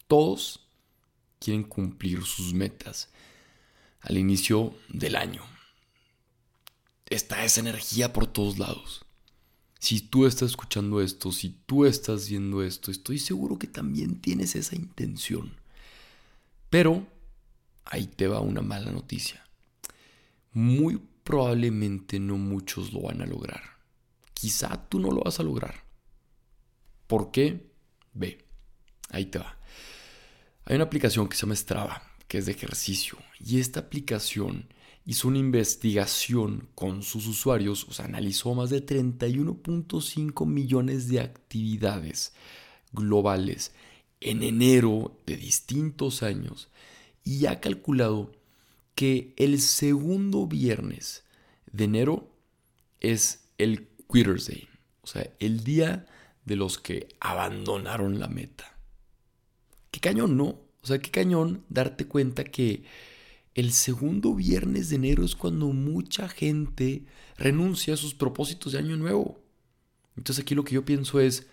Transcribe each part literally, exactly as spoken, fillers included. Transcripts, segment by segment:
Todos quieren cumplir sus metas al inicio del año. Está esa energía por todos lados. Si tú estás escuchando esto, si tú estás viendo esto, estoy seguro que también tienes esa intención. Pero ahí te va una mala noticia. Muy probablemente no muchos lo van a lograr. Quizá tú no lo vas a lograr. ¿Por qué? Ve, ahí te va. Hay una aplicación que se llama Strava, que es de ejercicio. Y esta aplicación hizo una investigación con sus usuarios, o sea, analizó más de treinta y uno punto cinco millones de actividades globales en enero de distintos años y ha calculado que el segundo viernes de enero es el Quitter's Day, o sea, el día de los que abandonaron la meta. Qué cañón, ¿no? O sea, qué cañón darte cuenta que el segundo viernes de enero es cuando mucha gente renuncia a sus propósitos de año nuevo. Entonces aquí lo que yo pienso es,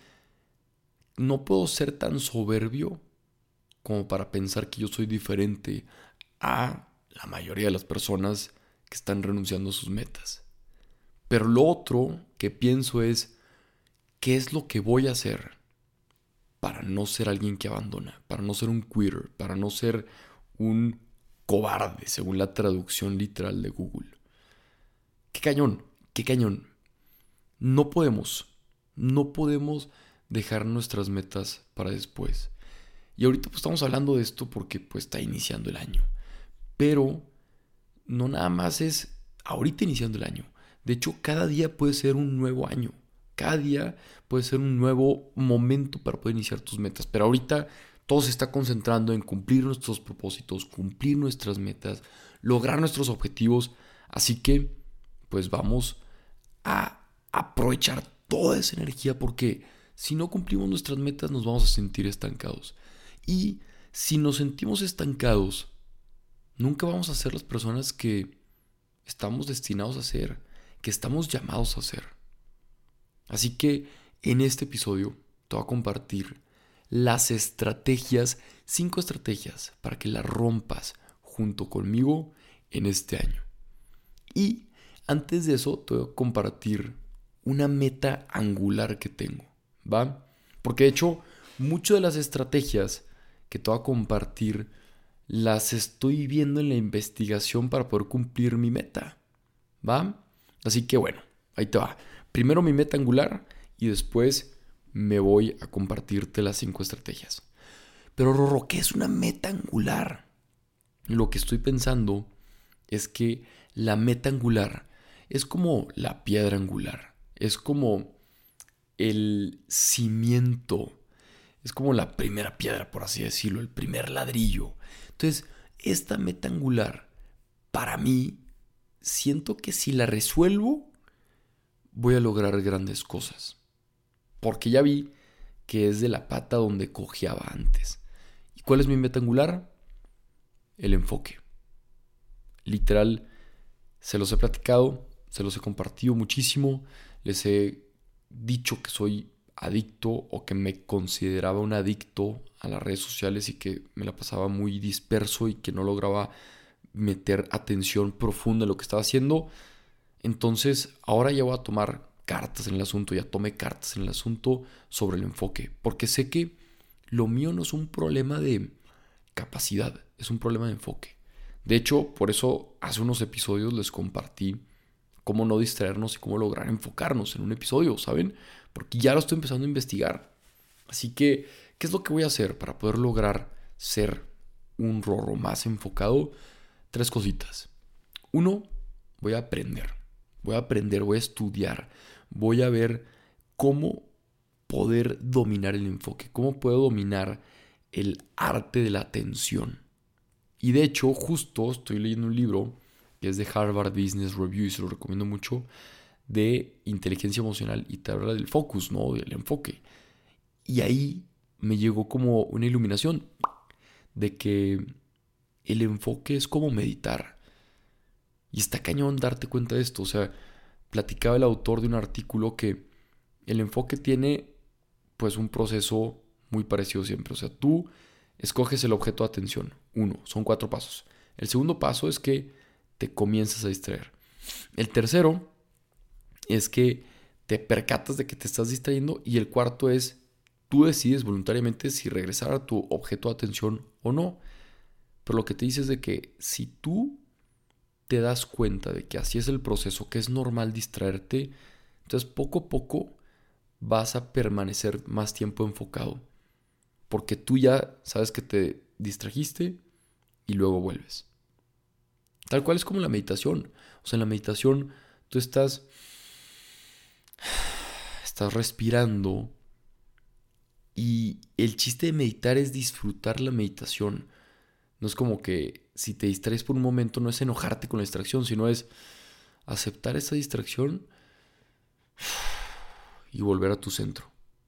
no puedo ser tan soberbio como para pensar que yo soy diferente a la mayoría de las personas que están renunciando a sus metas. Pero lo otro que pienso es, ¿qué es lo que voy a hacer para no ser alguien que abandona? Para no ser un quitter, para no ser un cobarde, según la traducción literal de Google. ¡Qué cañón! ¡Qué cañón! No podemos, no podemos dejar nuestras metas para después. Y ahorita pues estamos hablando de esto porque pues está iniciando el año. Pero no nada más es ahorita iniciando el año. De hecho, cada día puede ser un nuevo año. Cada día puede ser un nuevo momento para poder iniciar tus metas. Pero ahorita todo se está concentrando en cumplir nuestros propósitos, cumplir nuestras metas, lograr nuestros objetivos. Así que pues vamos a aprovechar toda esa energía porque si no cumplimos nuestras metas nos vamos a sentir estancados. Y si nos sentimos estancados, nunca vamos a ser las personas que estamos destinados a ser, que estamos llamados a ser. Así que en este episodio te voy a compartir las estrategias, cinco estrategias para que las rompas junto conmigo en este año. Y antes de eso te voy a compartir una meta angular que tengo, ¿va? Porque de hecho, muchas de las estrategias que te voy a compartir las estoy viendo en la investigación para poder cumplir mi meta, ¿va? Así que bueno, ahí te va. Primero mi meta angular y después me voy a compartirte las cinco estrategias. Pero Rorro, ¿qué es una meta angular? Lo que estoy pensando es que la meta angular es como la piedra angular, es como el cimiento, es como la primera piedra, por así decirlo, el primer ladrillo. Entonces, esta meta angular, para mí, siento que si la resuelvo, voy a lograr grandes cosas. Porque ya vi que es de la pata donde cojeaba antes. ¿Y cuál es mi meta angular? El enfoque. Literal, se los he platicado, se los he compartido muchísimo, les he dicho que soy adicto o que me consideraba un adicto a las redes sociales y que me la pasaba muy disperso y que no lograba meter atención profunda en lo que estaba haciendo. Entonces ahora ya voy a tomar cartas en el asunto, ya tomé cartas en el asunto sobre el enfoque, porque sé que lo mío no es un problema de capacidad, es un problema de enfoque. De hecho, por eso hace unos episodios les compartí cómo no distraernos y cómo lograr enfocarnos en un episodio, ¿saben? Porque ya lo estoy empezando a investigar. Así que, ¿qué es lo que voy a hacer para poder lograr ser un Rorro más enfocado? Tres cositas. Uno, voy a aprender. Voy a aprender, voy a estudiar. Voy a ver cómo poder dominar el enfoque, cómo puedo dominar el arte de la atención. Y de hecho, justo estoy leyendo un libro que es de Harvard Business Review y se lo recomiendo mucho, de inteligencia emocional y te habla del focus, ¿no? Del enfoque. Y ahí me llegó como una iluminación de que el enfoque es como meditar. Y está cañón darte cuenta de esto. O sea, platicaba el autor de un artículo que el enfoque tiene pues un proceso muy parecido siempre. O sea, tú escoges el objeto de atención. Uno, son cuatro pasos. El segundo paso es que te comienzas a distraer. El tercero es que te percatas de que te estás distrayendo. Y el cuarto es, tú decides voluntariamente si regresar a tu objeto de atención o no. Pero lo que te dice es de que si tú te das cuenta de que así es el proceso, que es normal distraerte, entonces poco a poco vas a permanecer más tiempo enfocado. Porque tú ya sabes que te distrajiste y luego vuelves. Tal cual es como la meditación. O sea, en la meditación tú estás, estás respirando y el chiste de meditar es disfrutar la meditación. No es como que si te distraes por un momento no es enojarte con la distracción, sino es aceptar esa distracción y volver a tu centro.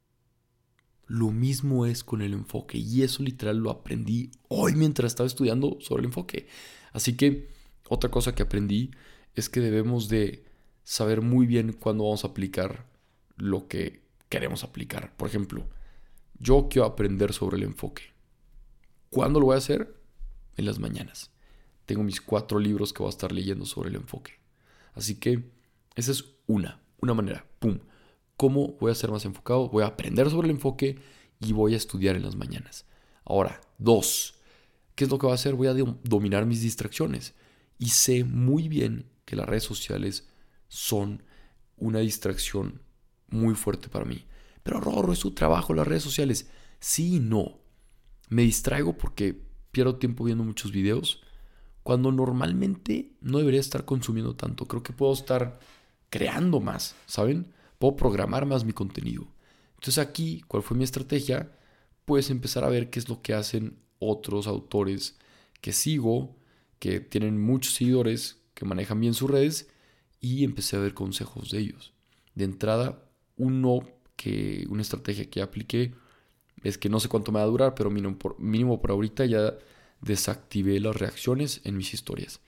Lo mismo es con el enfoque y eso literal lo aprendí hoy mientras estaba estudiando sobre el enfoque. Así que otra cosa que aprendí es que debemos de saber muy bien cuándo vamos a aplicar lo que queremos aplicar. Por ejemplo, yo quiero aprender sobre el enfoque. ¿Cuándo lo voy a hacer? En las mañanas. Tengo mis cuatro libros que voy a estar leyendo sobre el enfoque. Así que esa es una, una manera. ¡Pum! ¿Cómo voy a ser más enfocado? Voy a aprender sobre el enfoque y voy a estudiar en las mañanas. Ahora, dos. ¿Qué es lo que voy a hacer? Voy a dominar mis distracciones. Y sé muy bien que las redes sociales son una distracción muy fuerte para mí. Pero Rorro, es su trabajo las redes sociales. Sí y no. Me distraigo porque pierdo tiempo viendo muchos videos cuando normalmente no debería estar consumiendo tanto. Creo que puedo estar creando más, ¿saben? Puedo programar más mi contenido. Entonces aquí, ¿cuál fue mi estrategia? Pues empezar a ver qué es lo que hacen otros autores que sigo, que tienen muchos seguidores, que manejan bien sus redes, y empecé a ver consejos de ellos. De entrada, uno que, una estrategia que apliqué es que no sé cuánto me va a durar, pero mínimo por, mínimo por ahorita ya desactivé las reacciones en mis historias.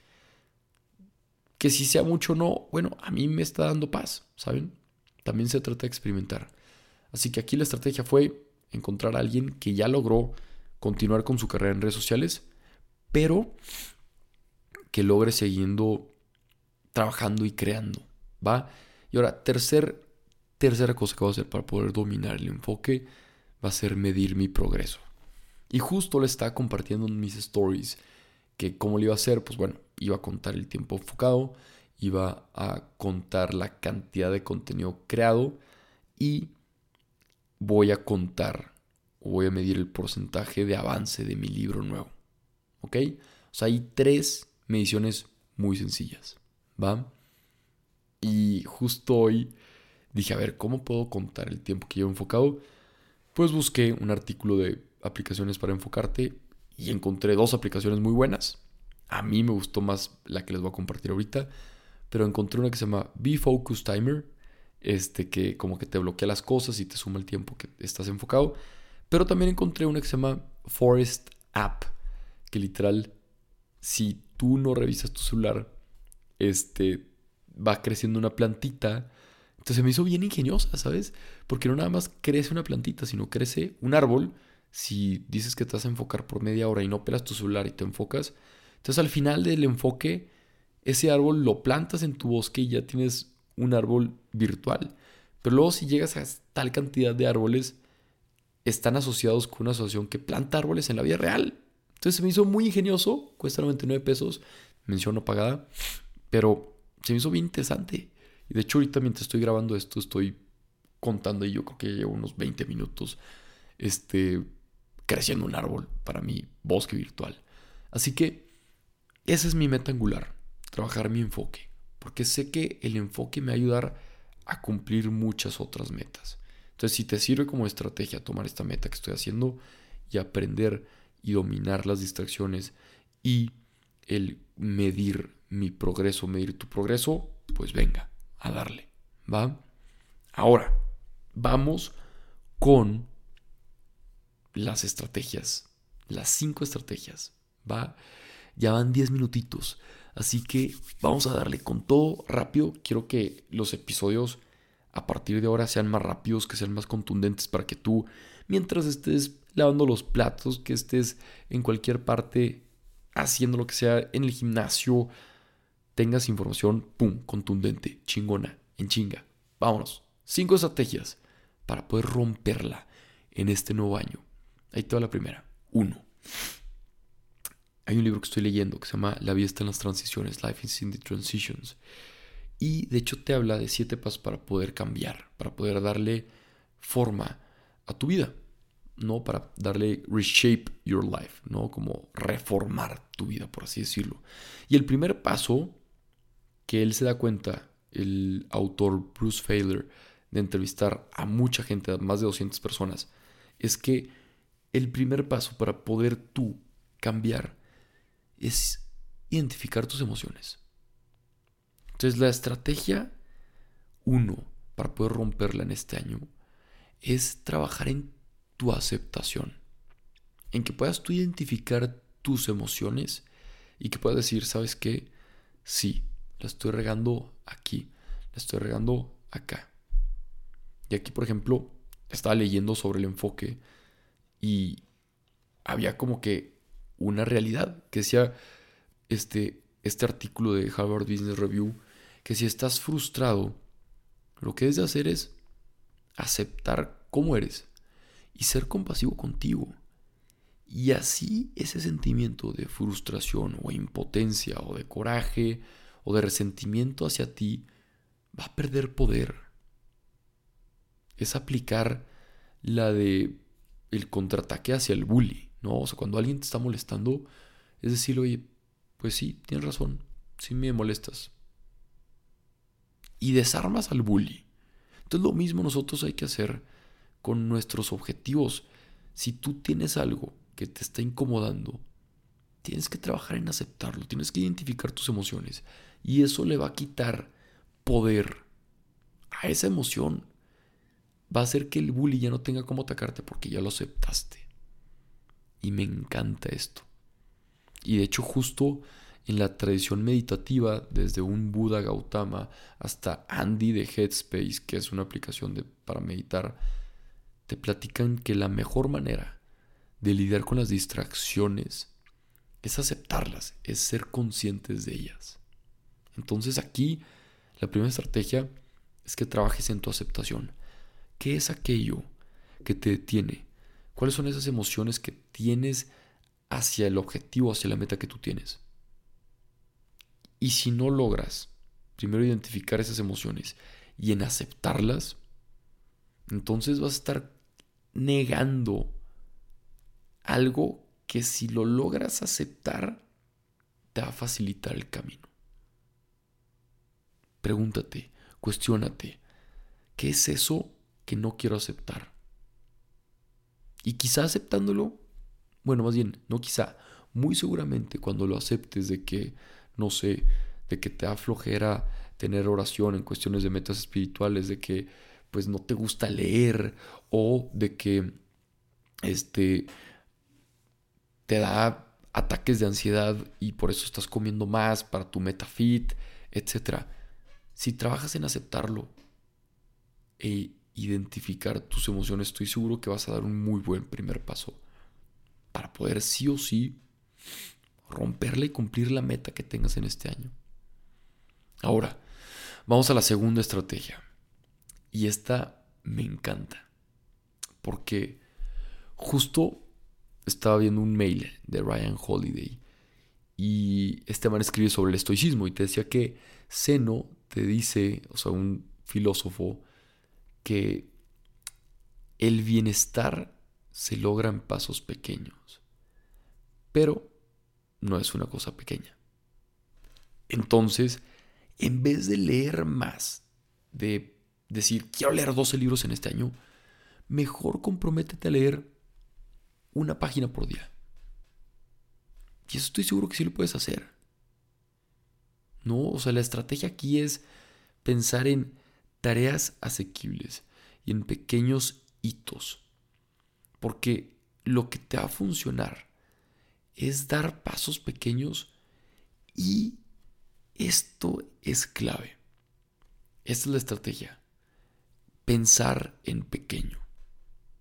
Que si sea mucho o no, bueno, a mí me está dando paz, ¿saben? También se trata de experimentar. Así que aquí la estrategia fue encontrar a alguien que ya logró continuar con su carrera en redes sociales, pero que logre siguiendo trabajando y creando, ¿va? Y ahora, tercer, tercera cosa que voy a hacer para poder dominar el enfoque va a ser medir mi progreso. Y justo le estaba compartiendo en mis stories que cómo le iba a hacer, pues bueno, iba a contar el tiempo enfocado, iba a contar la cantidad de contenido creado y voy a contar o voy a medir el porcentaje de avance de mi libro nuevo. ¿Ok? O sea, hay tres mediciones muy sencillas, ¿va? Y justo hoy dije, a ver, ¿cómo puedo contar el tiempo que llevo enfocado? Pues busqué un artículo de aplicaciones para enfocarte y encontré dos aplicaciones muy buenas. A mí me gustó más la que les voy a compartir ahorita, pero encontré una que se llama B-Focus Timer, este que como que te bloquea las cosas y te suma el tiempo que estás enfocado. Pero también encontré una que se llama Forest App, que literal, si tú no revisas tu celular, este, va creciendo una plantita. Entonces se me hizo bien ingeniosa, ¿sabes? Porque no nada más crece una plantita, sino crece un árbol. Si dices que te vas a enfocar por media hora y no pelas tu celular y te enfocas, entonces al final del enfoque, ese árbol lo plantas en tu bosque y ya tienes un árbol virtual. Pero luego si llegas a tal cantidad de árboles, están asociados con una asociación que planta árboles en la vida real. Entonces se me hizo muy ingenioso, cuesta noventa y nueve pesos, mención no pagada, pero se me hizo bien interesante. Y de hecho ahorita mientras estoy grabando esto estoy contando y yo creo que llevo unos veinte minutos este, creciendo un árbol para mi bosque virtual. Así que esa es mi meta angular, trabajar mi enfoque, porque sé que el enfoque me va a ayudar a cumplir muchas otras metas. Entonces, si te sirve como estrategia tomar esta meta que estoy haciendo y aprender y dominar las distracciones y el medir mi progreso, medir tu progreso, pues venga, a darle, ¿va? Ahora, vamos con las estrategias, las cinco estrategias, ¿va? Ya van diez minutitos, así que vamos a darle con todo rápido. Quiero que los episodios a partir de ahora sean más rápidos, que sean más contundentes para que tú mientras estés lavando los platos, que estés en cualquier parte haciendo lo que sea, en el gimnasio, tengas información, pum, contundente, chingona, en chinga. Vámonos. Cinco estrategias para poder romperla en este nuevo año. Ahí te va la primera. Uno. Hay un libro que estoy leyendo que se llama La vida está en las transiciones, Life is in the Transitions. Y de hecho te habla de siete pasos para poder cambiar, para poder darle forma a tu vida, ¿no? Para darle reshape your life, ¿no? Como reformar tu vida, por así decirlo. Y el primer paso que él se da cuenta, el autor Bruce Feiler, de entrevistar a mucha gente, a más de doscientas personas, es que el primer paso para poder tú cambiar es identificar tus emociones. Entonces la estrategia uno para poder romperla en este año es trabajar en tu aceptación, en que puedas tú identificar tus emociones y que puedas decir, ¿sabes qué? Sí, la estoy regando aquí, la estoy regando acá. Y aquí, por ejemplo, estaba leyendo sobre el enfoque y había como que una realidad que decía este, este artículo de Harvard Business Review, que si estás frustrado, lo que debes de hacer es aceptar cómo eres y ser compasivo contigo. Y así ese sentimiento de frustración o impotencia o de coraje o de resentimiento hacia ti va a perder poder. Es aplicar la de el contraataque hacia el bully, ¿no? O sea, cuando alguien te está molestando, es decir, oye, pues sí, tienes razón, sí me molestas. Y desarmas al bully. Entonces lo mismo nosotros hay que hacer con nuestros objetivos. Si tú tienes algo que te está incomodando, tienes que trabajar en aceptarlo, tienes que identificar tus emociones y eso le va a quitar poder a esa emoción. Va a hacer que el bully ya no tenga cómo atacarte porque ya lo aceptaste. Y me encanta esto. Y de hecho justo en la tradición meditativa, desde un Buda Gautama hasta Andy de Headspace, que es una aplicación de, para meditar, te platican que la mejor manera de lidiar con las distracciones es aceptarlas, es ser conscientes de ellas. Entonces aquí la primera estrategia es que trabajes en tu aceptación. ¿Qué es aquello que te detiene? ¿Cuáles son esas emociones que tienes hacia el objetivo, hacia la meta que tú tienes? Y si no logras primero identificar esas emociones y en aceptarlas, entonces vas a estar negando algo que si lo logras aceptar, te va a facilitar el camino. Pregúntate, cuestiónate, ¿qué es eso que no quiero aceptar? Y quizá aceptándolo, bueno, más bien, no quizá, muy seguramente cuando lo aceptes de que, no sé, de que te da flojera tener oración en cuestiones de metas espirituales, de que pues no te gusta leer o de que este te da ataques de ansiedad y por eso estás comiendo más para tu meta fit, etcétera. Si trabajas en aceptarlo e identificar tus emociones, estoy seguro que vas a dar un muy buen primer paso para poder sí o sí romperla y cumplir la meta que tengas en este año. Ahora, vamos a la segunda estrategia. Y esta me encanta. Porque justo estaba viendo un mail de Ryan Holiday. Y este man escribe sobre el estoicismo. Y te decía que Zeno te dice, o sea, un filósofo, que el bienestar se logra en pasos pequeños. Pero no es una cosa pequeña. Entonces, en vez de leer más, de decir, quiero leer doce libros en este año, mejor comprométete a leer una página por día. Y eso estoy seguro que sí lo puedes hacer. No, o sea, la estrategia aquí es pensar en tareas asequibles y en pequeños hitos. Porque lo que te va a funcionar es dar pasos pequeños y esto es clave. Esta es la estrategia. Pensar en pequeño.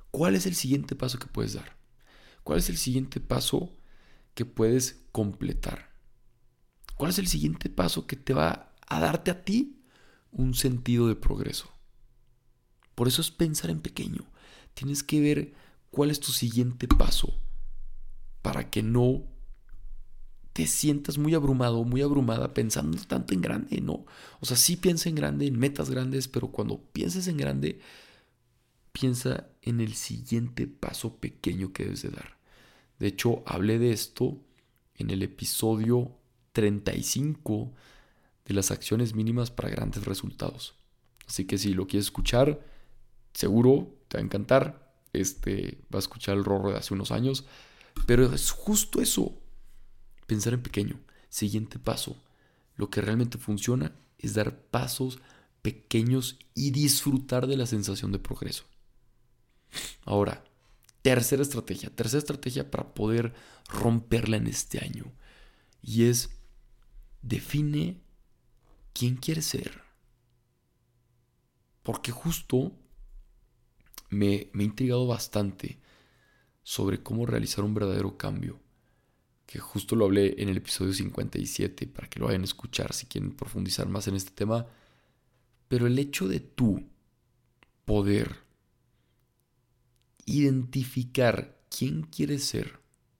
¿cuál es el siguiente paso que puedes dar? ¿Cuál es el siguiente paso que puedes completar? ¿Cuál es el siguiente paso que te va a darte a ti un sentido de progreso? Por eso es pensar en pequeño. Tienes que ver cuál es tu siguiente paso para que no te sientas muy abrumado, muy abrumada pensando tanto en grande, ¿no? O sea, sí piensa en grande, en metas grandes, pero cuando pienses en grande, piensa en el siguiente paso pequeño que debes de dar. De hecho, hablé de esto en el episodio treinta y cinco de las acciones mínimas para grandes resultados. Así que si lo quieres escuchar, seguro te va a encantar. Este, va a escuchar el Rorro de hace unos años. Pero es justo eso. Pensar en pequeño. Siguiente paso. Lo que realmente funciona es dar pasos pequeños y disfrutar de la sensación de progreso. Ahora, tercera estrategia. Tercera estrategia para poder romperla en este año. Y es, define quién quieres ser. Porque justo me, me ha intrigado bastante sobre cómo realizar un verdadero cambio. Que justo lo hablé en el episodio cincuenta y siete, para que lo vayan a escuchar si quieren profundizar más en este tema. Pero el hecho de tú poder identificar quién quieres ser,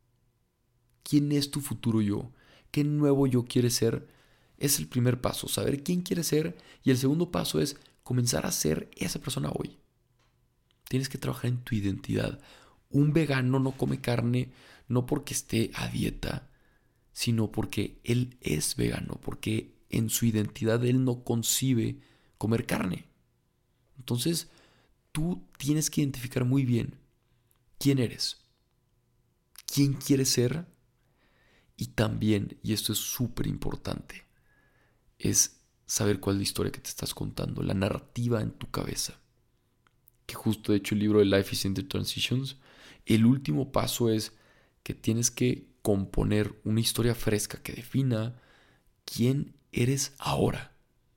quién es tu futuro yo, qué nuevo yo quieres ser, es el primer paso, saber quién quieres ser. Y el segundo paso es comenzar a ser esa persona hoy. Tienes que trabajar en tu identidad. Un vegano no come carne no porque esté a dieta, sino porque él es vegano, porque en su identidad él no concibe comer carne. Entonces, tú tienes que identificar muy bien quién eres, quién quieres ser, y también, y esto es súper importante, es saber cuál es la historia que te estás contando, la narrativa en tu cabeza. Que justo, de hecho, el libro de Life is in the Transitions, el último paso es que tienes que componer una historia fresca que defina quién eres ahora.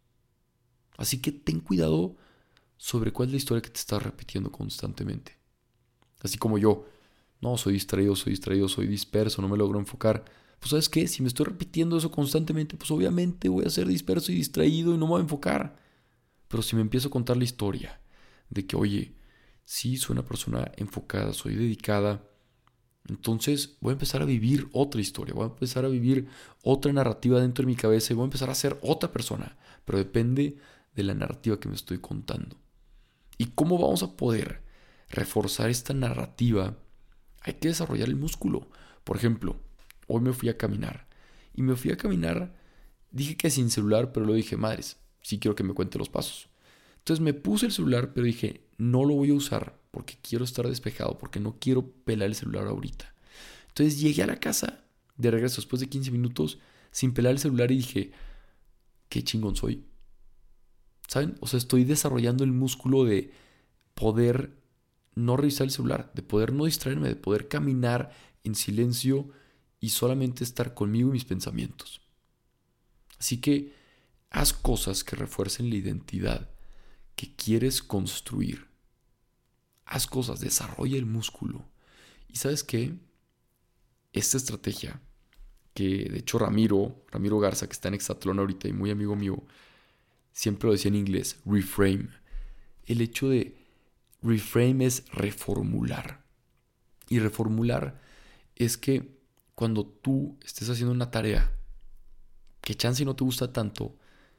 Así que ten cuidado sobre cuál es la historia que te estás repitiendo constantemente. Así como yo, no, soy distraído, soy distraído, soy disperso, no me logro enfocar. Pues ¿sabes qué? Si me estoy repitiendo eso constantemente, pues obviamente voy a ser disperso y distraído y no me voy a enfocar. Pero si me empiezo a contar la historia de que, oye, sí, soy una persona enfocada, soy dedicada, entonces voy a empezar a vivir otra historia, voy a empezar a vivir otra narrativa dentro de mi cabeza y voy a empezar a ser otra persona. Pero depende de la narrativa que me estoy contando. ¿Y cómo vamos a poder reforzar esta narrativa? Hay que desarrollar el músculo. Por ejemplo, hoy me fui a caminar. Y me fui a caminar, dije que sin celular, pero lo dije, madres, sí quiero que me cuente los pasos. Entonces me puse el celular, pero dije, no lo voy a usar porque quiero estar despejado, porque no quiero pelar el celular ahorita. Entonces llegué a la casa de regreso después de quince minutos sin pelar el celular y dije, qué chingón soy. ¿Saben? O sea, estoy desarrollando el músculo de poder no revisar el celular, de poder no distraerme, de poder caminar en silencio y solamente estar conmigo y mis pensamientos. Así que haz cosas que refuercen la identidad que quieres construir. Haz cosas, desarrolla el músculo. ¿Y sabes qué? Esta estrategia, que de hecho Ramiro, Ramiro Garza, que está en Hexatlón ahorita y muy amigo mío, siempre lo decía en inglés, reframe. El hecho de reframe es reformular. Y reformular es que cuando tú estés haciendo una tarea que chance no te gusta tanto,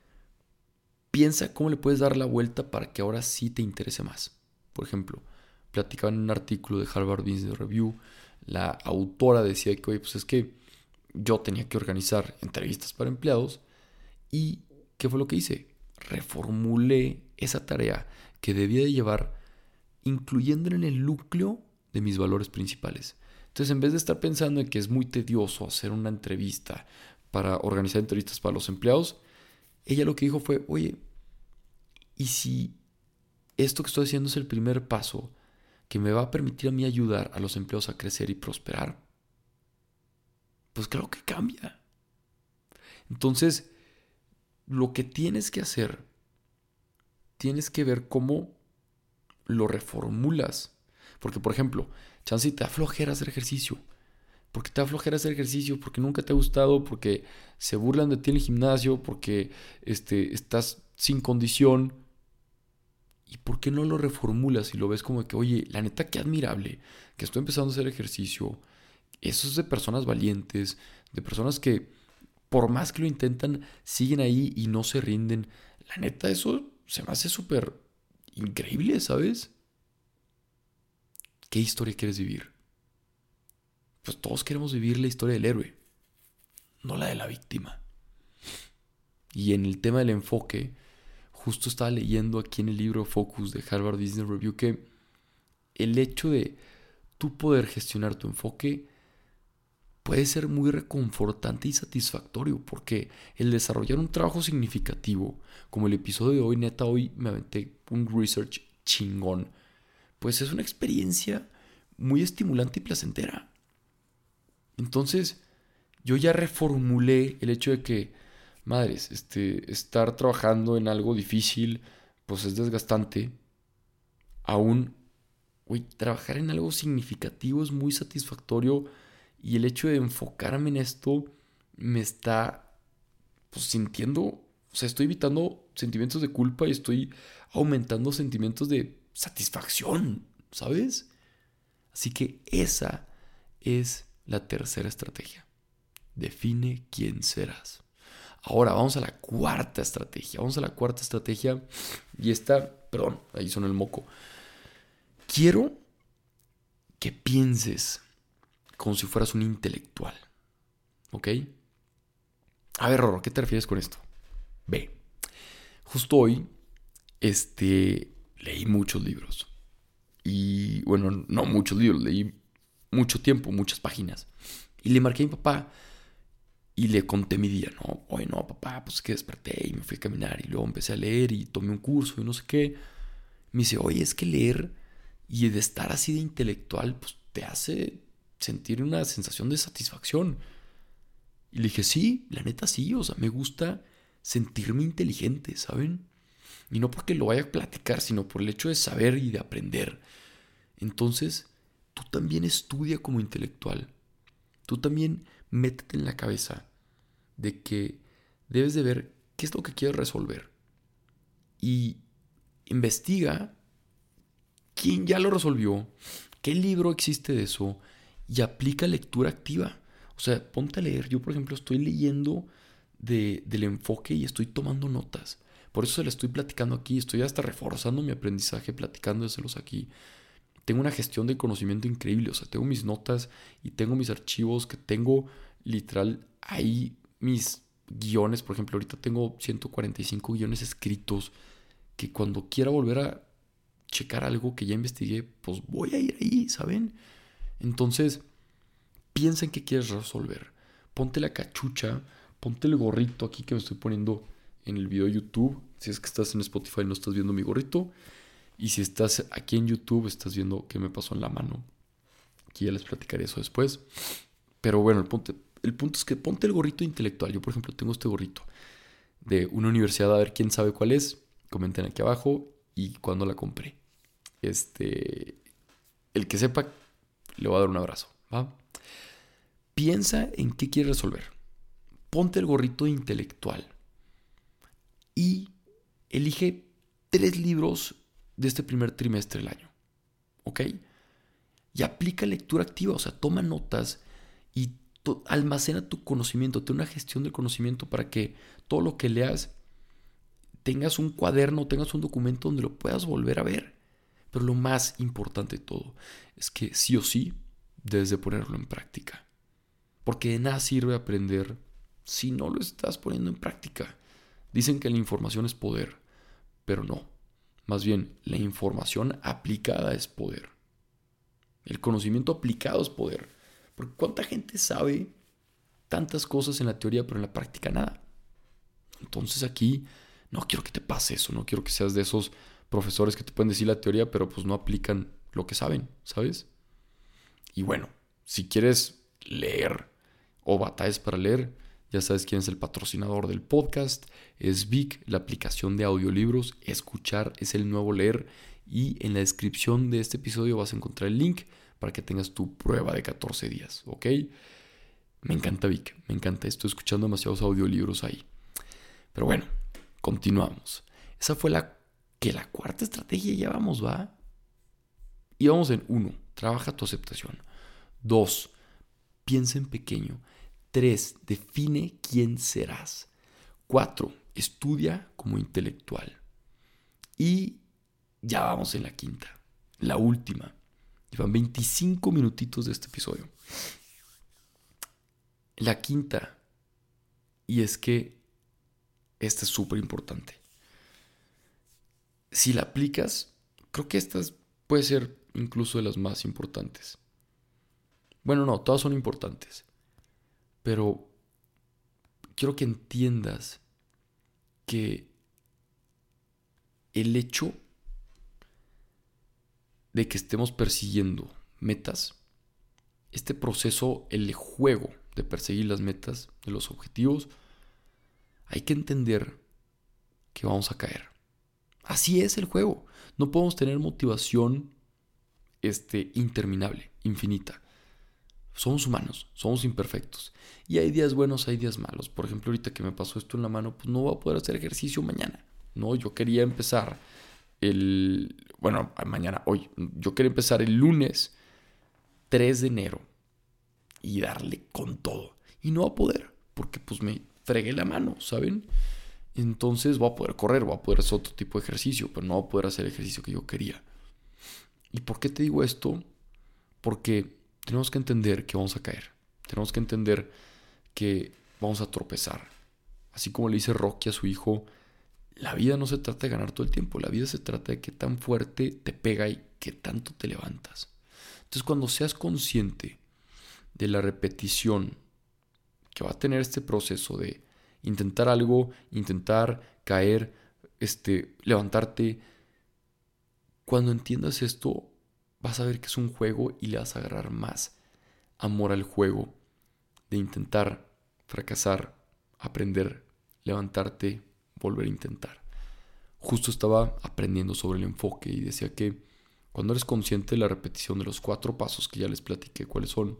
piensa cómo le puedes dar la vuelta para que ahora sí te interese más. Por ejemplo, platicaba en un artículo de Harvard Business Review, la autora decía que, oye, pues es que yo tenía que organizar entrevistas para empleados y ¿qué fue lo que hice? Reformulé esa tarea que debía de llevar incluyéndola en el núcleo de mis valores principales. Entonces, en vez de estar pensando en que es muy tedioso hacer una entrevista para organizar entrevistas para los empleados, ella lo que dijo fue, oye, ¿y si esto que estoy haciendo es el primer paso que me va a permitir a mí ayudar a los empleados a crecer y prosperar? Pues claro que cambia. Entonces, lo que tienes que hacer, tienes que ver cómo lo reformulas. Porque, por ejemplo, chance te da flojera hacer ejercicio. ¿Por qué te da flojera hacer ejercicio? Porque nunca te ha gustado, porque se burlan de ti en el gimnasio, porque este, estás sin condición. ¿Y por qué no lo reformulas y lo ves como que, oye, la neta, qué admirable que estoy empezando a hacer ejercicio? Eso es de personas valientes, de personas que por más que lo intentan, siguen ahí y no se rinden. La neta, eso se me hace súper increíble, ¿sabes? ¿Qué historia quieres vivir? Pues todos queremos vivir la historia del héroe, no la de la víctima. Y en el tema del enfoque, justo estaba leyendo aquí en el libro Focus de Harvard Business Review que el hecho de tú poder gestionar tu enfoque puede ser muy reconfortante y satisfactorio, porque el desarrollar un trabajo significativo, como el episodio de hoy, neta, hoy me aventé un research chingón, pues es una experiencia muy estimulante y placentera. Entonces, yo ya reformulé el hecho de que, madres, este, estar trabajando en algo difícil, pues es desgastante. Aún, güey, trabajar en algo significativo es muy satisfactorio y el hecho de enfocarme en esto me está, pues, sintiendo, o sea, estoy evitando sentimientos de culpa y estoy aumentando sentimientos de satisfacción, ¿sabes? Así que esa es la tercera estrategia. Define quién serás. Ahora vamos a la cuarta estrategia. Vamos a la cuarta estrategia. Y esta, perdón, ahí sonó el moco. Quiero que pienses como si fueras un intelectual. ¿Ok? A ver, Roro, ¿qué te refieres con esto? Ve, justo hoy, este, leí muchos libros. Y, bueno, no muchos libros, leí mucho tiempo, muchas páginas. Y le marqué a mi papá y le conté mi día, ¿no? Oye, no, papá, pues que desperté y me fui a caminar y luego empecé a leer y tomé un curso y no sé qué. Me dice, oye, es que leer y de estar así de intelectual, pues te hace sentir una sensación de satisfacción. Y le dije, sí, la neta sí, o sea, me gusta sentirme inteligente, ¿saben? Y no porque lo vaya a platicar, sino por el hecho de saber y de aprender. Entonces, tú también estudia como intelectual. Tú también métete en la cabeza de que debes de ver qué es lo que quieres resolver. Y investiga quién ya lo resolvió, qué libro existe de eso y aplica lectura activa. O sea, ponte a leer. Yo, por ejemplo, estoy leyendo de, del enfoque y estoy tomando notas. Por eso se lo estoy platicando aquí. Estoy hasta reforzando mi aprendizaje platicándoselos aquí. Tengo una gestión de conocimiento increíble. O sea, tengo mis notas y tengo mis archivos que tengo literal ahí mis guiones. Por ejemplo, ahorita tengo ciento cuarenta y cinco guiones escritos que cuando quiera volver a checar algo que ya investigué, pues voy a ir ahí, ¿saben? Entonces, piensa en qué quieres resolver. Ponte la cachucha, ponte el gorrito aquí que me estoy poniendo en el video de YouTube. Si es que estás en Spotify no estás viendo mi gorrito. Y si estás aquí en YouTube estás viendo qué me pasó en la mano. Aquí ya les platicaré eso después. Pero bueno, el punto, el punto es que ponte el gorrito intelectual. Yo, por ejemplo, tengo este gorrito de una universidad. A ver quién sabe cuál es. Comenten aquí abajo y cuándo la compré. Este, el que sepa le voy a dar un abrazo, ¿va? Piensa en qué quieres resolver. Ponte el gorrito intelectual y elige tres libros de este primer trimestre del año, ¿ok? Y aplica lectura activa, o sea, toma notas y to- almacena tu conocimiento, ten una gestión del conocimiento para que todo lo que leas tengas un cuaderno, tengas un documento donde lo puedas volver a ver. Pero lo más importante de todo es que sí o sí debes de ponerlo en práctica. Porque de nada sirve aprender si no lo estás poniendo en práctica. Dicen que la información es poder, pero no. Más bien, la información aplicada es poder. El conocimiento aplicado es poder. Porque ¿cuánta gente sabe tantas cosas en la teoría, pero en la práctica nada? Entonces aquí no quiero que te pase eso, no quiero que seas de esos profesores que te pueden decir la teoría, pero pues no aplican lo que saben, ¿sabes? Y bueno, si quieres leer o batallas para leer, ya sabes quién es el patrocinador del podcast. Es Vic, la aplicación de audiolibros. Escuchar es el nuevo leer. Y en la descripción de este episodio vas a encontrar el link para que tengas tu prueba de catorce días, ¿ok? Me encanta Vic, me encanta. Estoy escuchando demasiados audiolibros ahí. Pero bueno, continuamos. Esa fue la que la cuarta estrategia ya vamos, ¿va? Y vamos en uno, trabaja tu aceptación. Dos, piensa en pequeño. Tres, define quién serás. Cuatro, estudia como intelectual. Y ya vamos en la quinta, la última. Llevan veinticinco minutitos de este episodio. La quinta, y es que esta es súper importante. Si la aplicas, creo que esta puede ser incluso de las más importantes. Bueno, no, todas son importantes. Pero quiero que entiendas que el hecho de que estemos persiguiendo metas, este proceso, el juego de perseguir las metas, de los objetivos, hay que entender que vamos a caer. Así es el juego. No podemos tener motivación este, interminable, infinita. Somos humanos, somos imperfectos. Y hay días buenos, hay días malos. Por ejemplo, ahorita que me pasó esto en la mano, pues no voy a poder hacer ejercicio mañana. No, yo quería empezar el... Bueno, mañana, hoy. Yo quería empezar el lunes tres de enero y darle con todo. Y no voy a poder, porque pues me fregué la mano, ¿saben? Entonces voy a poder correr, voy a poder hacer otro tipo de ejercicio, pero no voy a poder hacer el ejercicio que yo quería. ¿Y por qué te digo esto? Porque tenemos que entender que vamos a caer. Tenemos que entender que vamos a tropezar. Así como le dice Rocky a su hijo, la vida no se trata de ganar todo el tiempo. La vida se trata de qué tan fuerte te pega y qué tanto te levantas. Entonces, cuando seas consciente de la repetición que va a tener este proceso de intentar algo, intentar caer, este, levantarte, cuando entiendas esto, vas a ver que es un juego y le vas a agarrar más amor al juego de intentar, fracasar, aprender, levantarte, volver a intentar. Justo estaba aprendiendo sobre el enfoque y decía que cuando eres consciente de la repetición de los cuatro pasos que ya les platiqué cuáles son,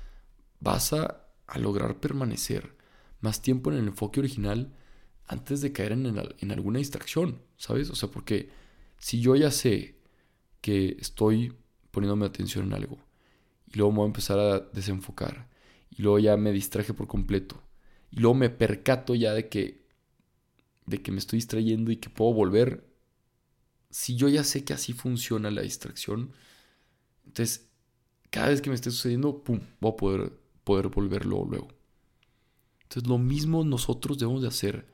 vas a, a lograr permanecer más tiempo en el enfoque original antes de caer en, en, en alguna distracción, ¿sabes? O sea, porque si yo ya sé que estoy poniéndome atención en algo y luego me voy a empezar a desenfocar y luego ya me distraje por completo y luego me percato ya de que de que me estoy distrayendo y que puedo volver, si yo ya sé que así funciona la distracción, entonces cada vez que me esté sucediendo, pum, voy a poder, poder volverlo luego. Entonces lo mismo nosotros debemos de hacer,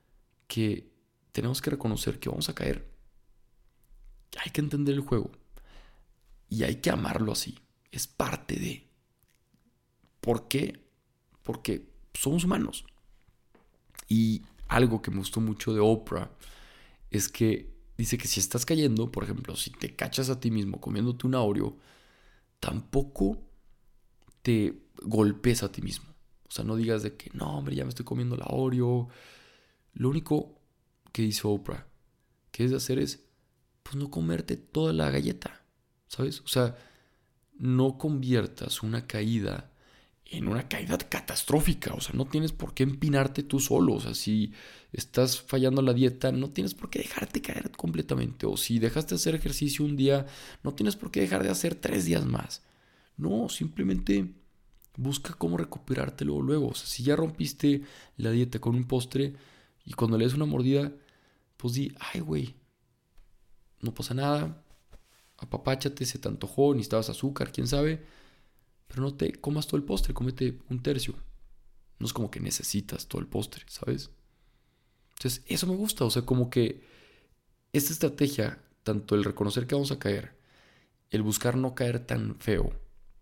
que tenemos que reconocer que vamos a caer. Hay que entender el juego y hay que amarlo así. Es parte de. ¿Por qué? Porque somos humanos. Y algo que me gustó mucho de Oprah es que dice que si estás cayendo, por ejemplo, si te cachas a ti mismo comiéndote un Oreo, tampoco te golpes a ti mismo. O sea, no digas de que no, hombre, ya me estoy comiendo la Oreo. Lo único que dice Oprah que debes de hacer es, pues, no comerte toda la galleta, ¿sabes? O sea, no conviertas una caída en una caída catastrófica. O sea, no tienes por qué empinarte tú solo. O sea, si estás fallando la dieta, no tienes por qué dejarte caer completamente. O si dejaste de hacer ejercicio un día, no tienes por qué dejar de hacer tres días más. No, simplemente busca cómo recuperártelo luego. O sea, si ya rompiste la dieta con un postre y cuando le des una mordida, pues di, ay, güey, no pasa nada, apapáchate, se te antojó, necesitabas azúcar, quién sabe, pero no te comas todo el postre, cómete un tercio. No es como que necesitas todo el postre, ¿sabes? Entonces, eso me gusta, o sea, como que esta estrategia, tanto el reconocer que vamos a caer, el buscar no caer tan feo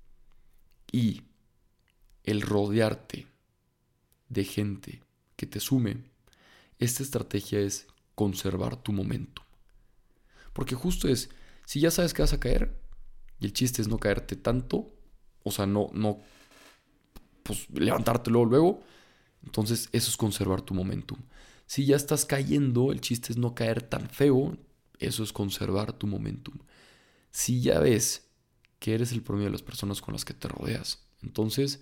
y el rodearte de gente que te sume, esta estrategia es conservar tu momento. Porque justo es, si ya sabes que vas a caer, y el chiste es no caerte tanto, o sea, no, no pues, levantártelo luego, entonces eso es conservar tu momentum. Si ya estás cayendo, el chiste es no caer tan feo, Eso es conservar tu momentum. Si ya ves que eres el promedio de las personas con las que te rodeas, entonces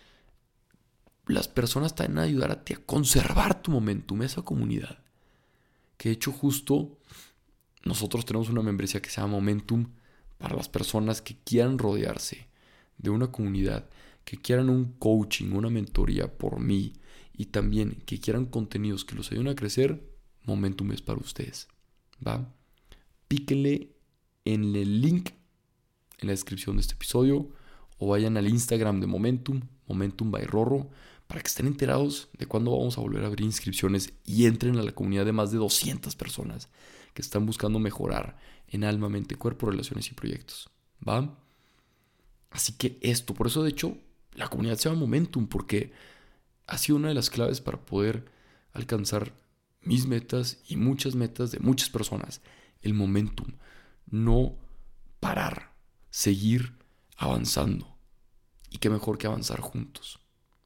las personas te van a ayudar a ti a conservar tu momentum, esa comunidad. Que de hecho justo nosotros tenemos una membresía que se llama Momentum para las personas que quieran rodearse de una comunidad, que quieran un coaching, una mentoría por mí y también que quieran contenidos que los ayuden a crecer. Momentum es para ustedes, ¿va? Píquenle en el link en la descripción de este episodio o vayan al Instagram de Momentum, Momentum by Rorro, para que estén enterados de cuándo vamos a volver a abrir inscripciones y entren a la comunidad de más de doscientas personas que están buscando mejorar en alma, mente, cuerpo, relaciones y proyectos, ¿va? Así que esto, por eso de hecho la comunidad se llama Momentum, porque ha sido una de las claves para poder alcanzar mis metas y muchas metas de muchas personas. El momentum, no parar, seguir avanzando. Y qué mejor que avanzar juntos.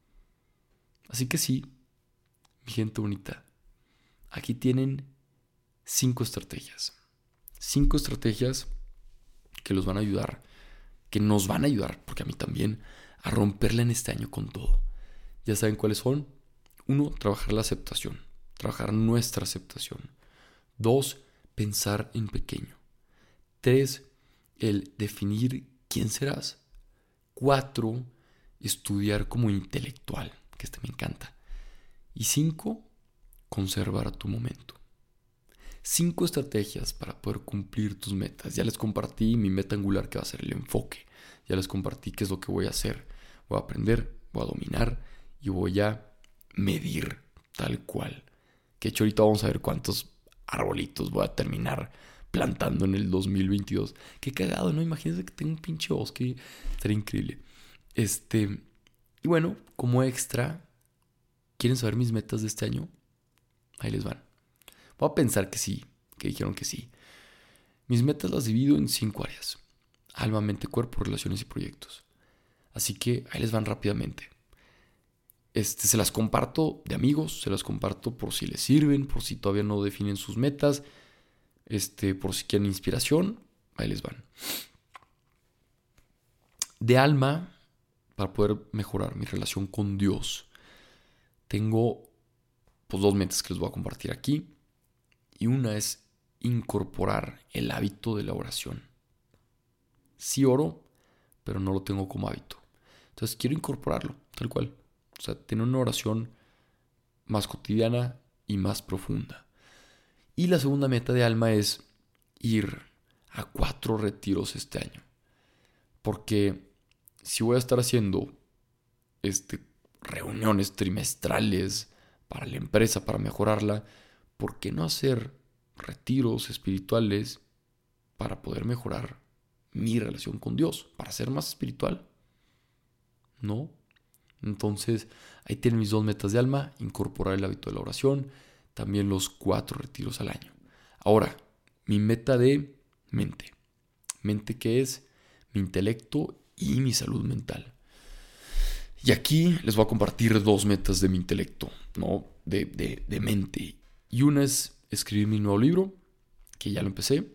Así que sí, mi gente bonita, aquí tienen cinco estrategias. Cinco estrategias que los van a ayudar, que nos van a ayudar, porque a mí también, a romperla en este año con todo. Ya saben cuáles son. Uno, trabajar la aceptación. Trabajar nuestra aceptación. Dos, pensar en pequeño. Tres, el definir quién serás. Cuatro, estudiar como intelectual, que este me encanta. Y cinco, conservar tu momento. Cinco estrategias para poder cumplir tus metas. Ya les compartí mi meta angular, que va a ser el enfoque. Ya les compartí qué es lo que voy a hacer. Voy a aprender, voy a dominar y voy a medir tal cual. Que de hecho ahorita vamos a ver cuántos arbolitos voy a terminar plantando en el dos mil veintidós. Qué cagado, ¿no? Imagínense que tengo un pinche bosque. Estaría increíble. Este, y bueno, como extra, ¿quieren saber mis metas de este año? Ahí les van. Voy a pensar que sí, que dijeron que sí. Mis metas las divido en cinco áreas. Alma, mente, cuerpo, relaciones y proyectos. Así que ahí les van rápidamente. Este, se las comparto de amigos, se las comparto por si les sirven, por si todavía no definen sus metas, este, por si quieren inspiración, ahí les van. De alma, para poder mejorar mi relación con Dios, tengo pues, dos metas que les voy a compartir aquí. Y una es incorporar el hábito de la oración. Sí oro, pero no lo tengo como hábito. Entonces quiero incorporarlo, tal cual. O sea, tener una oración más cotidiana y más profunda. Y la segunda meta de alma es ir a cuatro retiros este año. Porque si voy a estar haciendo este, reuniones trimestrales para la empresa, para mejorarla, ¿por qué no hacer retiros espirituales para poder mejorar mi relación con Dios? Para ser más espiritual, ¿no? Entonces, ahí tienen mis dos metas de alma: incorporar el hábito de la oración, también los cuatro retiros al año. Ahora, mi meta de mente. Mente, que es mi intelecto y mi salud mental. Y aquí les voy a compartir dos metas de mi intelecto, ¿no? De, de, de mente. Y una es escribir mi nuevo libro, que ya lo empecé.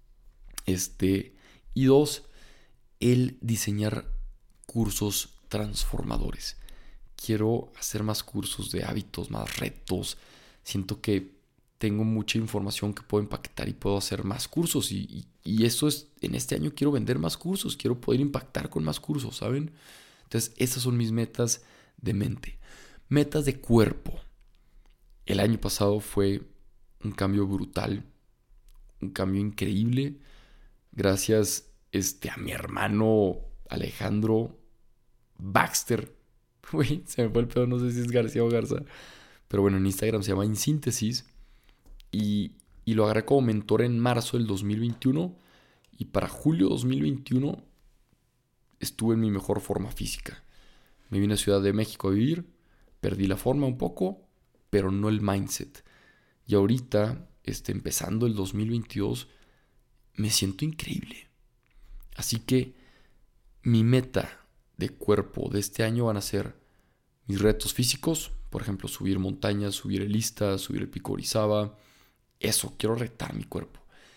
Este, y dos, el diseñar cursos transformadores. Quiero hacer más cursos de hábitos, más retos. Siento que tengo mucha información que puedo empaquetar y puedo hacer más cursos. Y, y, y eso es, en este año quiero vender más cursos. Quiero poder impactar con más cursos, ¿saben? Entonces, esas son mis metas de mente. Metas de cuerpo. El año pasado fue un cambio brutal, un cambio increíble. Gracias este, a mi hermano Alejandro Baxter. Güey, se me fue el pedo, no sé si es García o Garza. Pero bueno, en Instagram se llama Insíntesis. Y, y lo agarré como mentor en marzo del dos mil veintiuno. Y para julio dos mil veintiuno estuve en mi mejor forma física. Me vine a Ciudad de México a vivir. Perdí la forma un poco, pero no el mindset. Y ahorita, este, empezando el dos mil veintidós, me siento increíble. Así que mi meta de cuerpo de este año van a ser mis retos físicos. Por ejemplo, subir montañas, subir el Ista, subir el Pico Orizaba. Eso, quiero retar mi cuerpo.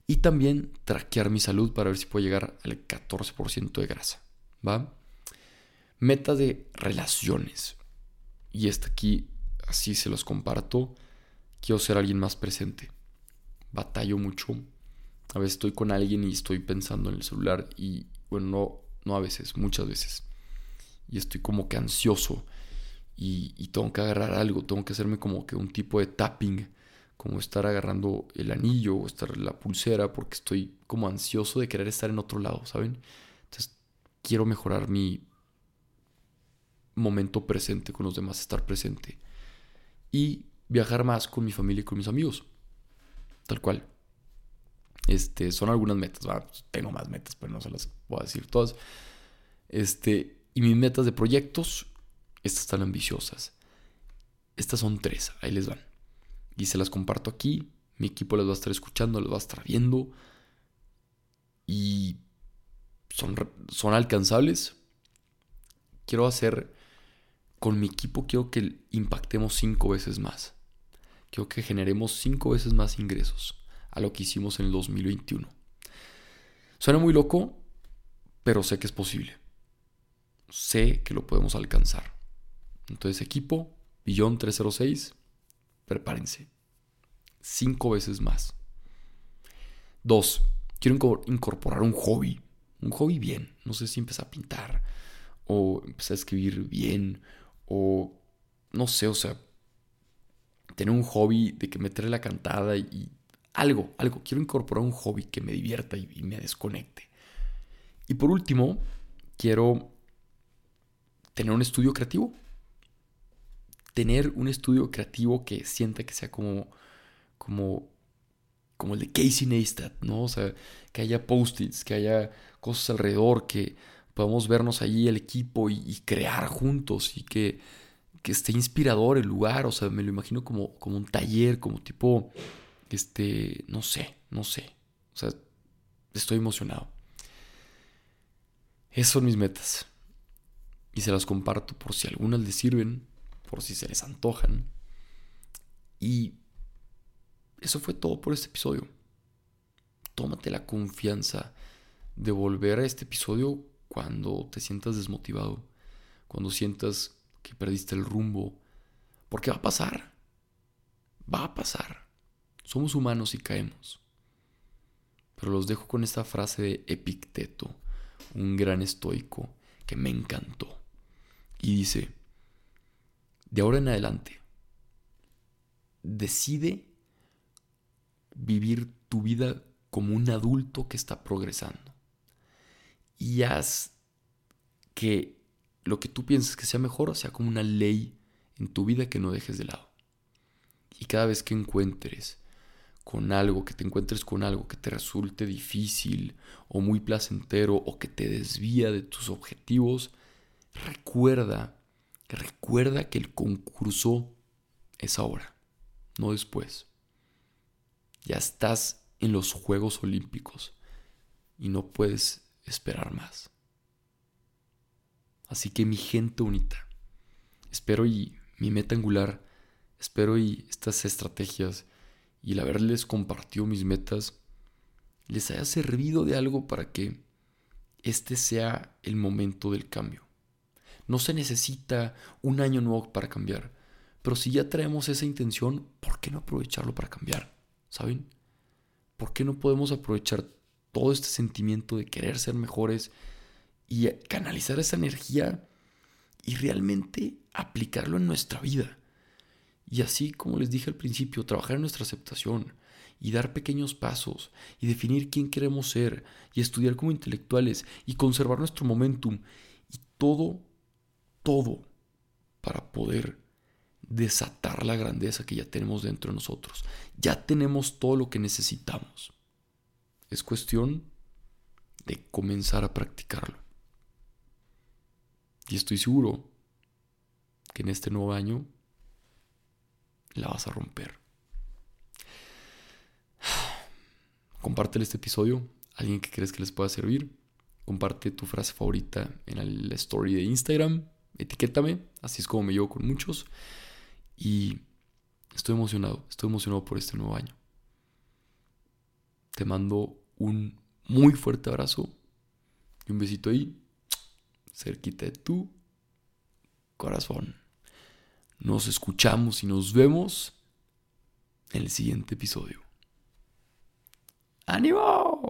Y también traquear mi salud para ver si puedo llegar al catorce por ciento de grasa, ¿va? Metas de relaciones. Y esta aquí, así se los comparto. Quiero ser alguien más presente. Batallo mucho. A veces estoy con alguien y estoy pensando en el celular y, bueno, no, no a veces, muchas veces. Y estoy como que ansioso y, y tengo que agarrar algo, tengo que hacerme como que un tipo de tapping, como estar agarrando el anillo o estar la pulsera porque estoy como ansioso de querer estar en otro lado, ¿saben? Entonces quiero mejorar mi momento presente con los demás, estar presente y viajar más con mi familia y con mis amigos, tal cual. Este, son algunas metas, ¿va? Tengo más metas, pero no se las voy a decir todas. Este, y mis metas de proyectos, estas están ambiciosas. Estas son tres, ahí les van. Y se las comparto aquí. Mi equipo las va a estar escuchando, las va a estar viendo. Y son, son alcanzables. Quiero hacer, con mi equipo, quiero que impactemos cinco veces más. Quiero que generemos cinco veces más ingresos a lo que hicimos en el dos mil veintiuno. Suena muy loco, pero sé que es posible. Sé que lo podemos alcanzar. Entonces, equipo, Billón trescientos seis, prepárense. Cinco veces más. Dos, quiero incorporar un hobby. Un hobby bien. No sé si empezar a pintar o empezar a escribir bien o no sé, o sea, tener un hobby de que meterle la cantada y, y algo, algo. Quiero incorporar un hobby que me divierta y, y me desconecte. Y por último, quiero tener un estudio creativo. Tener un estudio creativo que sienta que sea como, como, como el de Casey Neistat, ¿no? O sea, que haya post-its, que haya cosas alrededor, que podamos vernos allí el equipo y, y crear juntos y que, que esté inspirador el lugar. O sea, me lo imagino como, como un taller, como tipo, este, no sé, no sé. O sea, estoy emocionado. Esas son mis metas. Y se las comparto por si algunas les sirven, por si se les antojan. Y eso fue todo por este episodio. Tómate la confianza de volver a este episodio cuando te sientas desmotivado, cuando sientas que perdiste el rumbo, porque va a pasar, va a pasar. Somos humanos y caemos. Pero los dejo con esta frase de Epicteto, un gran estoico que me encantó. Y dice, de ahora en adelante, decide vivir tu vida como un adulto que está progresando. Y haz que lo que tú pienses que sea mejor sea como una ley en tu vida que no dejes de lado. Y cada vez que encuentres con algo, que te encuentres con algo que te resulte difícil o muy placentero o que te desvía de tus objetivos, recuerda, recuerda que el concurso es ahora, no después. Ya estás en los Juegos Olímpicos y no puedes esperar más. Así que mi gente bonita, espero y mi meta angular, espero y estas estrategias y el haberles compartido mis metas les haya servido de algo para que este sea el momento del cambio. No se necesita un año nuevo para cambiar, pero si ya traemos esa intención, ¿por qué no aprovecharlo para cambiar? ¿Saben? ¿Por qué no podemos aprovechar todo este sentimiento de querer ser mejores y canalizar esa energía y realmente aplicarlo en nuestra vida? Y así, como les dije al principio, trabajar en nuestra aceptación y dar pequeños pasos y definir quién queremos ser y estudiar como intelectuales y conservar nuestro momentum y todo, todo para poder desatar la grandeza que ya tenemos dentro de nosotros. Ya tenemos todo lo que necesitamos. Es cuestión de comenzar a practicarlo. Y estoy seguro que en este nuevo año la vas a romper. Compártele este episodio a alguien que crees que les pueda servir. Comparte tu frase favorita en la story de Instagram. Etiquétame, así es como me llevo con muchos. Y estoy emocionado, estoy emocionado por este nuevo año. te mando un muy fuerte abrazo y un besito ahí, cerquita de tu corazón. Nos escuchamos y nos vemos en el siguiente episodio. ¡Ánimo!